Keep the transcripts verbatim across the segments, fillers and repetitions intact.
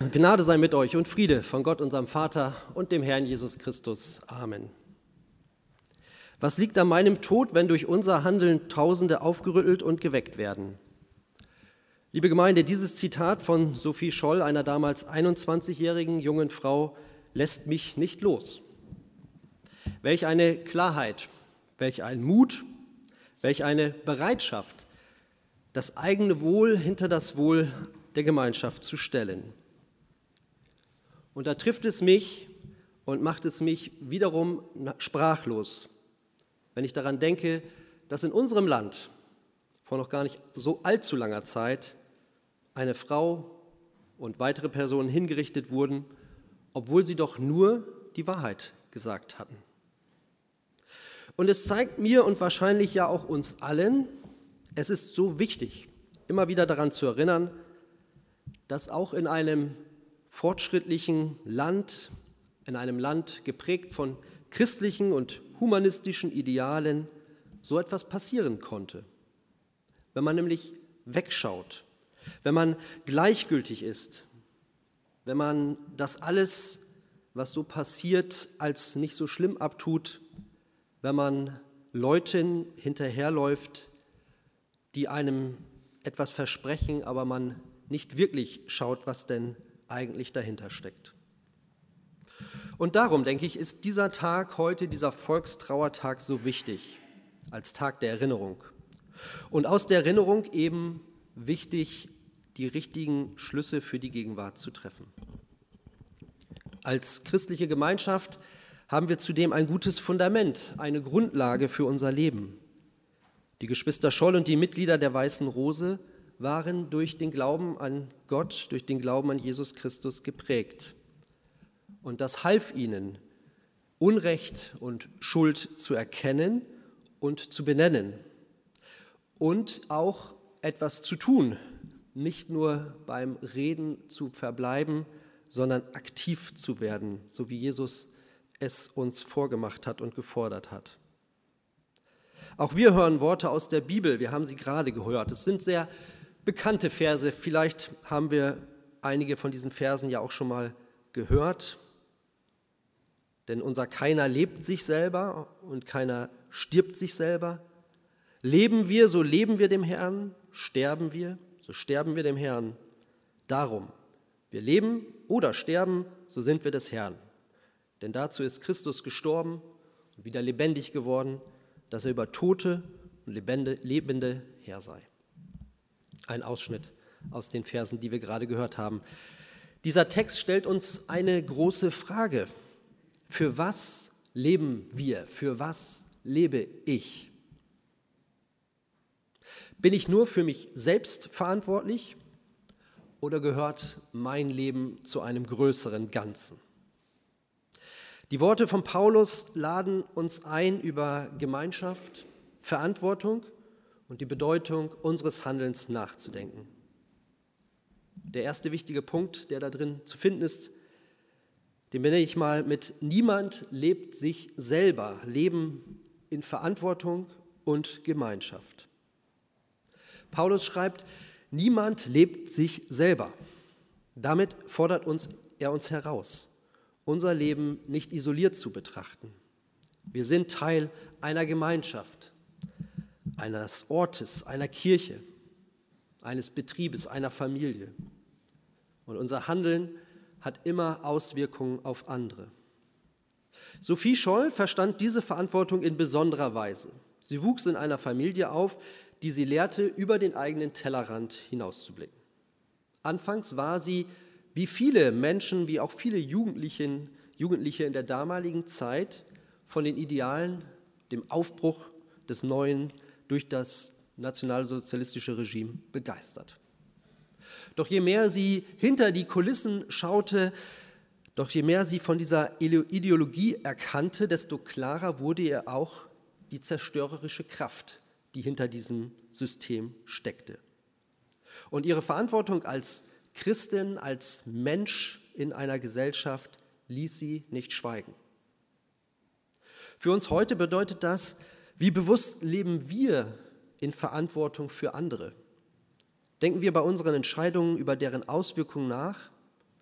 Gnade sei mit euch und Friede von Gott, unserem Vater und dem Herrn Jesus Christus. Amen. Was liegt an meinem Tod, wenn durch unser Handeln Tausende aufgerüttelt und geweckt werden? Liebe Gemeinde, dieses Zitat von Sophie Scholl, einer damals einundzwanzigjährigen jungen Frau, lässt mich nicht los. Welch eine Klarheit, welch ein Mut, welch eine Bereitschaft, das eigene Wohl hinter das Wohl der Gemeinschaft zu stellen. Und da trifft es mich und macht es mich wiederum sprachlos, wenn ich daran denke, dass in unserem Land vor noch gar nicht so allzu langer Zeit eine Frau und weitere Personen hingerichtet wurden, obwohl sie doch nur die Wahrheit gesagt hatten. Und es zeigt mir und wahrscheinlich ja auch uns allen, es ist so wichtig, immer wieder daran zu erinnern, dass auch in einem fortschrittlichen Land, in einem Land geprägt von christlichen und humanistischen Idealen, so etwas passieren konnte. Wenn man nämlich wegschaut, wenn man gleichgültig ist, wenn man das alles, was so passiert, als nicht so schlimm abtut, wenn man Leuten hinterherläuft, die einem etwas versprechen, aber man nicht wirklich schaut, was denn eigentlich dahinter steckt. Und darum, denke ich, ist dieser Tag heute, dieser Volkstrauertag so wichtig, als Tag der Erinnerung. Und aus der Erinnerung eben wichtig, die richtigen Schlüsse für die Gegenwart zu treffen. Als christliche Gemeinschaft haben wir zudem ein gutes Fundament, eine Grundlage für unser Leben. Die Geschwister Scholl und die Mitglieder der Weißen Rose waren durch den Glauben an Gott, durch den Glauben an Jesus Christus geprägt. Und das half ihnen, Unrecht und Schuld zu erkennen und zu benennen und auch etwas zu tun, nicht nur beim Reden zu verbleiben, sondern aktiv zu werden, so wie Jesus es uns vorgemacht hat und gefordert hat. Auch wir hören Worte aus der Bibel, wir haben sie gerade gehört. Es sind sehr bekannte Verse, vielleicht haben wir einige von diesen Versen ja auch schon mal gehört. Denn unser Keiner lebt sich selber und keiner stirbt sich selber. Leben wir, so leben wir dem Herrn, sterben wir, so sterben wir dem Herrn. Darum, wir leben oder sterben, so sind wir des Herrn. Denn dazu ist Christus gestorben und wieder lebendig geworden, dass er über Tote und Lebende Herr sei. Ein Ausschnitt aus den Versen, die wir gerade gehört haben. Dieser Text stellt uns eine große Frage. Für was leben wir? Für was lebe ich? Bin ich nur für mich selbst verantwortlich oder gehört mein Leben zu einem größeren Ganzen? Die Worte von Paulus laden uns ein, über Gemeinschaft, Verantwortung und die Bedeutung unseres Handelns nachzudenken. Der erste wichtige Punkt, der da drin zu finden ist, den benenne ich mal mit: Niemand lebt sich selber, Leben in Verantwortung und Gemeinschaft. Paulus schreibt, niemand lebt sich selber. Damit fordert uns, er uns heraus, unser Leben nicht isoliert zu betrachten. Wir sind Teil einer Gemeinschaft, eines Ortes, einer Kirche, eines Betriebes, einer Familie. Und unser Handeln hat immer Auswirkungen auf andere. Sophie Scholl verstand diese Verantwortung in besonderer Weise. Sie wuchs in einer Familie auf, die sie lehrte, über den eigenen Tellerrand hinauszublicken. Anfangs war sie, wie viele Menschen, wie auch viele Jugendlichen, Jugendliche in der damaligen Zeit, von den Idealen, dem Aufbruch des Neuen durch das nationalsozialistische Regime begeistert. Doch je mehr sie hinter die Kulissen schaute, doch je mehr sie von dieser Ideologie erkannte, desto klarer wurde ihr auch die zerstörerische Kraft, die hinter diesem System steckte. Und ihre Verantwortung als Christin, als Mensch in einer Gesellschaft ließ sie nicht schweigen. Für uns heute bedeutet das, wie bewusst leben wir in Verantwortung für andere? Denken wir bei unseren Entscheidungen über deren Auswirkungen nach?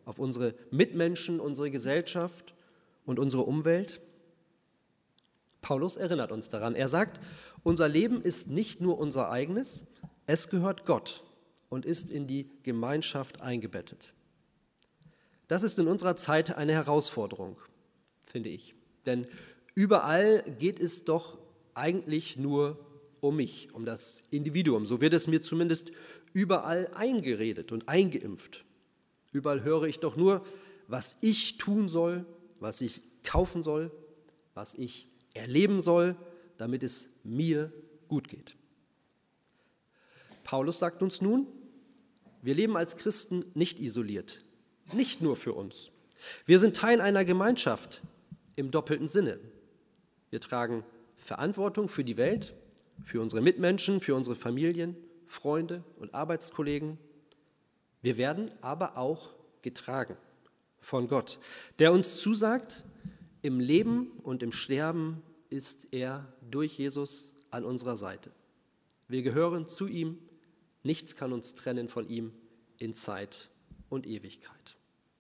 auf unsere Mitmenschen, unsere Gesellschaft und unsere Umwelt? Paulus erinnert uns daran. Er sagt, unser Leben ist nicht nur unser eigenes, es gehört Gott und ist in die Gemeinschaft eingebettet. Das ist in unserer Zeit eine Herausforderung, finde ich. Denn überall geht es doch eigentlich nur um mich, um das Individuum. So wird es mir zumindest überall eingeredet und eingeimpft. Überall höre ich doch nur, was ich tun soll, was ich kaufen soll, was ich erleben soll, damit es mir gut geht. Paulus sagt uns nun, wir leben als Christen nicht isoliert, nicht nur für uns. Wir sind Teil einer Gemeinschaft im doppelten Sinne. Wir tragen Verantwortung für die Welt, für unsere Mitmenschen, für unsere Familien, Freunde und Arbeitskollegen. Wir werden aber auch getragen von Gott, der uns zusagt, im Leben und im Sterben ist er durch Jesus an unserer Seite. Wir gehören zu ihm, nichts kann uns trennen von ihm in Zeit und Ewigkeit.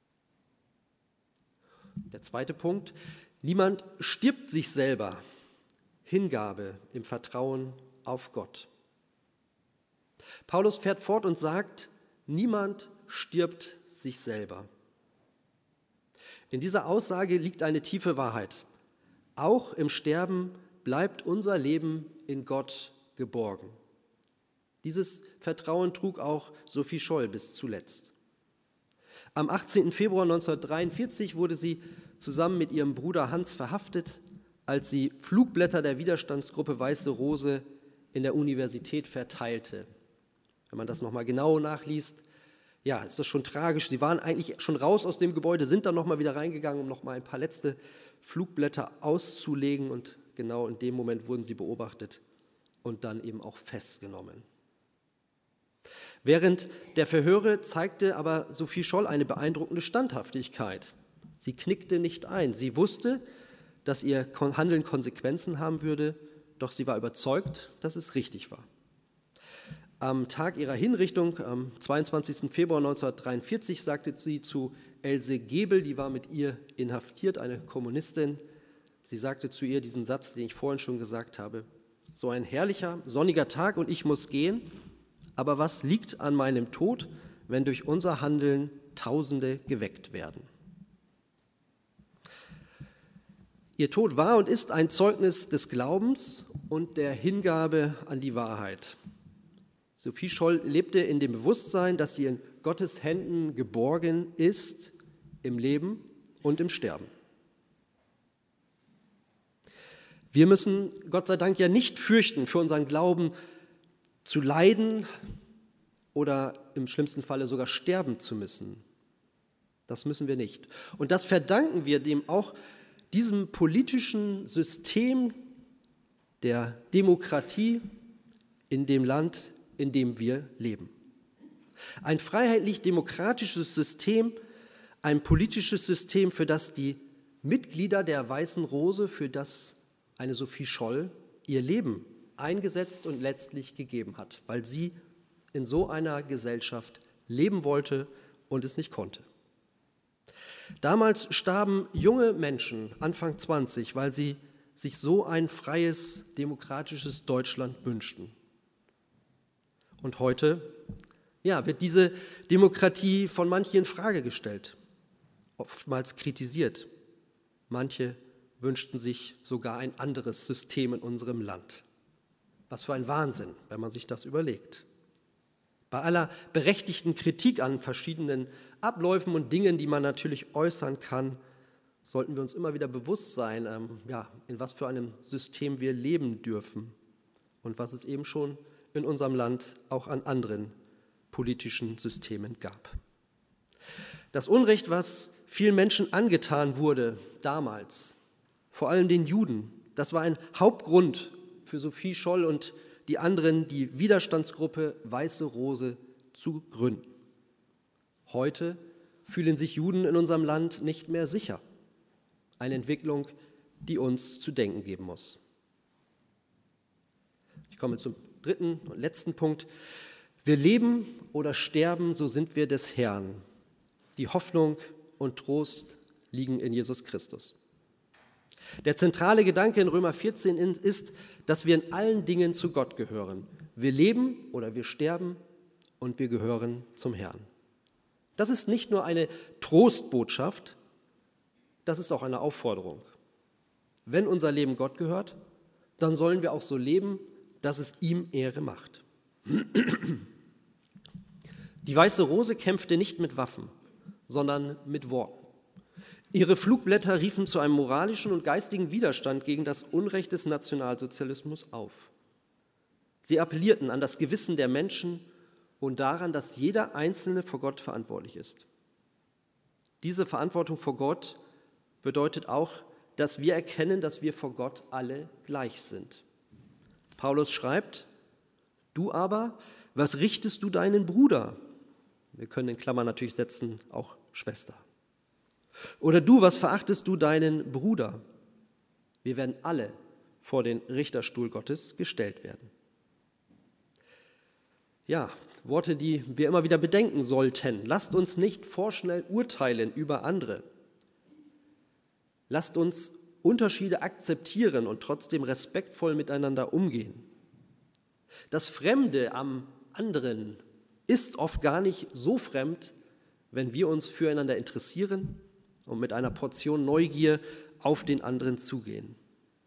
Der zweite Punkt, niemand stirbt sich selber. Hingabe im Vertrauen auf Gott. Paulus fährt fort und sagt, niemand stirbt sich selber. In dieser Aussage liegt eine tiefe Wahrheit. Auch im Sterben bleibt unser Leben in Gott geborgen. Dieses Vertrauen trug auch Sophie Scholl bis zuletzt. Am achtzehnten Februar neunzehnhundertdreiundvierzig wurde sie zusammen mit ihrem Bruder Hans verhaftet, als sie Flugblätter der Widerstandsgruppe Weiße Rose in der Universität verteilte. Wenn man das nochmal genau nachliest, ja, ist das schon tragisch. Sie waren eigentlich schon raus aus dem Gebäude, sind dann nochmal wieder reingegangen, um nochmal ein paar letzte Flugblätter auszulegen. Und genau in dem Moment wurden sie beobachtet und dann eben auch festgenommen. Während der Verhöre zeigte aber Sophie Scholl eine beeindruckende Standhaftigkeit. Sie knickte nicht ein. Sie wusste, dass ihr Handeln Konsequenzen haben würde, doch sie war überzeugt, dass es richtig war. Am Tag ihrer Hinrichtung, am zweiundzwanzigsten Februar neunzehnhundertdreiundvierzig, sagte sie zu Else Gebel, die war mit ihr inhaftiert, eine Kommunistin, sie sagte zu ihr diesen Satz, den ich vorhin schon gesagt habe, so ein herrlicher, sonniger Tag und ich muss gehen, aber was liegt an meinem Tod, wenn durch unser Handeln Tausende geweckt werden? Ihr Tod war und ist ein Zeugnis des Glaubens und der Hingabe an die Wahrheit. Sophie Scholl lebte in dem Bewusstsein, dass sie in Gottes Händen geborgen ist, im Leben und im Sterben. Wir müssen, Gott sei Dank, ja nicht fürchten, für unseren Glauben zu leiden oder im schlimmsten Falle sogar sterben zu müssen. Das müssen wir nicht. Und das verdanken wir dem auch diesem politischen System der Demokratie in dem Land, in dem wir leben. Ein freiheitlich-demokratisches System, ein politisches System, für das die Mitglieder der Weißen Rose, für das eine Sophie Scholl ihr Leben eingesetzt und letztlich gegeben hat, weil sie in so einer Gesellschaft leben wollte und es nicht konnte. Damals starben junge Menschen, Anfang zwanzig, weil sie sich so ein freies, demokratisches Deutschland wünschten. Und heute, ja, wird diese Demokratie von manchen in Frage gestellt, oftmals kritisiert. Manche wünschten sich sogar ein anderes System in unserem Land. Was für ein Wahnsinn, wenn man sich das überlegt. Bei aller berechtigten Kritik an verschiedenen Abläufen und Dingen, die man natürlich äußern kann, sollten wir uns immer wieder bewusst sein, ähm, ja, in was für einem System wir leben dürfen und was es eben schon in unserem Land auch an anderen politischen Systemen gab. Das Unrecht, was vielen Menschen angetan wurde damals, vor allem den Juden, das war ein Hauptgrund für Sophie Scholl und die anderen, die Widerstandsgruppe Weiße Rose zu gründen. Heute fühlen sich Juden in unserem Land nicht mehr sicher. Eine Entwicklung, die uns zu denken geben muss. Ich komme zum dritten und letzten Punkt. Wir leben oder sterben, so sind wir des Herrn. Die Hoffnung und Trost liegen in Jesus Christus. Der zentrale Gedanke in Römer vierzehn ist, dass wir in allen Dingen zu Gott gehören. Wir leben oder wir sterben und wir gehören zum Herrn. Das ist nicht nur eine Trostbotschaft, das ist auch eine Aufforderung. Wenn unser Leben Gott gehört, dann sollen wir auch so leben, dass es ihm Ehre macht. Die weiße Rose kämpfte nicht mit Waffen, sondern mit Worten. Ihre Flugblätter riefen zu einem moralischen und geistigen Widerstand gegen das Unrecht des Nationalsozialismus auf. Sie appellierten an das Gewissen der Menschen und daran, dass jeder Einzelne vor Gott verantwortlich ist. Diese Verantwortung vor Gott bedeutet auch, dass wir erkennen, dass wir vor Gott alle gleich sind. Paulus schreibt, du aber, was richtest du deinen Bruder? Wir können in Klammern natürlich setzen, auch Schwester. Oder du, was verachtest du deinen Bruder? Wir werden alle vor den Richterstuhl Gottes gestellt werden. Ja, Worte, die wir immer wieder bedenken sollten. Lasst uns nicht vorschnell urteilen über andere. Lasst uns Unterschiede akzeptieren und trotzdem respektvoll miteinander umgehen. Das Fremde am anderen ist oft gar nicht so fremd, wenn wir uns füreinander interessieren und mit einer Portion Neugier auf den anderen zugehen.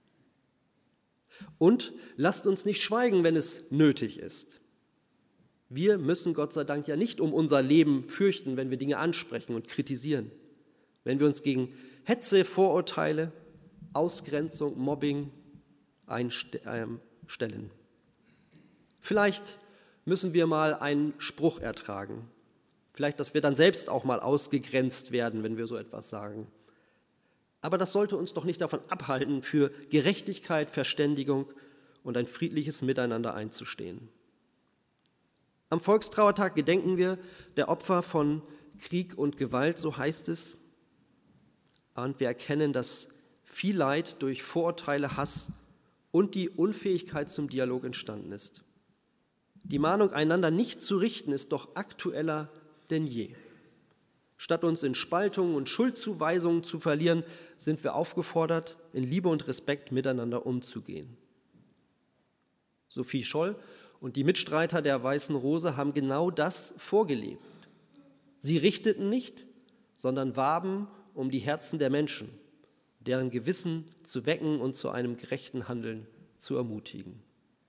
Und lasst uns nicht schweigen, wenn es nötig ist. Wir müssen Gott sei Dank ja nicht um unser Leben fürchten, wenn wir Dinge ansprechen und kritisieren, wenn wir uns gegen Hetze, Vorurteile, Ausgrenzung, Mobbing einstellen. Vielleicht müssen wir mal einen Spruch ertragen. Vielleicht, dass wir dann selbst auch mal ausgegrenzt werden, wenn wir so etwas sagen. Aber das sollte uns doch nicht davon abhalten, für Gerechtigkeit, Verständigung und ein friedliches Miteinander einzustehen. Am Volkstrauertag gedenken wir der Opfer von Krieg und Gewalt, so heißt es. Und wir erkennen, dass viel Leid durch Vorurteile, Hass und die Unfähigkeit zum Dialog entstanden ist. Die Mahnung, einander nicht zu richten, ist doch aktueller denn je. Statt uns in Spaltungen und Schuldzuweisungen zu verlieren, sind wir aufgefordert, in Liebe und Respekt miteinander umzugehen. Sophie Scholl und die Mitstreiter der Weißen Rose haben genau das vorgelebt. Sie richteten nicht, sondern warben um die Herzen der Menschen, deren Gewissen zu wecken und zu einem gerechten Handeln zu ermutigen.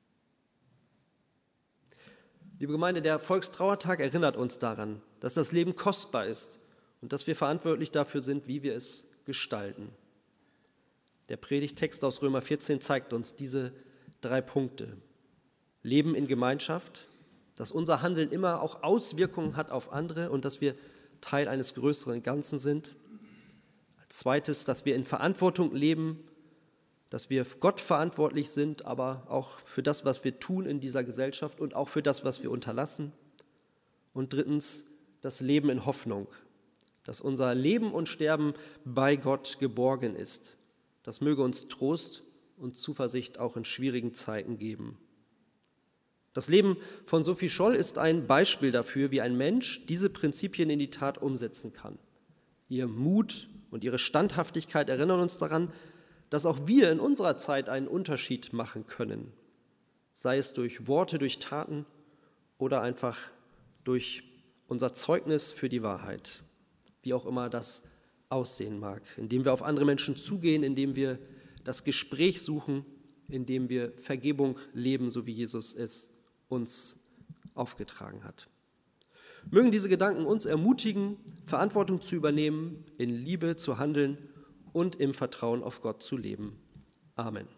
Liebe Gemeinde, der Volkstrauertag erinnert uns daran, dass das Leben kostbar ist und dass wir verantwortlich dafür sind, wie wir es gestalten. Der Predigttext aus Römer vierzehn zeigt uns diese drei Punkte. Leben in Gemeinschaft, dass unser Handeln immer auch Auswirkungen hat auf andere und dass wir Teil eines größeren Ganzen sind. Als zweites, dass wir in Verantwortung leben, dass wir Gott verantwortlich sind, aber auch für das, was wir tun in dieser Gesellschaft und auch für das, was wir unterlassen. Und drittens, das Leben in Hoffnung, dass unser Leben und Sterben bei Gott geborgen ist. Das möge uns Trost und Zuversicht auch in schwierigen Zeiten geben. Das Leben von Sophie Scholl ist ein Beispiel dafür, wie ein Mensch diese Prinzipien in die Tat umsetzen kann. Ihr Mut und ihre Standhaftigkeit erinnern uns daran, dass auch wir in unserer Zeit einen Unterschied machen können, sei es durch Worte, durch Taten oder einfach durch unser Zeugnis für die Wahrheit, wie auch immer das aussehen mag, indem wir auf andere Menschen zugehen, indem wir das Gespräch suchen, indem wir Vergebung leben, so wie Jesus es uns aufgetragen hat. Mögen diese Gedanken uns ermutigen, Verantwortung zu übernehmen, in Liebe zu handeln und im Vertrauen auf Gott zu leben. Amen.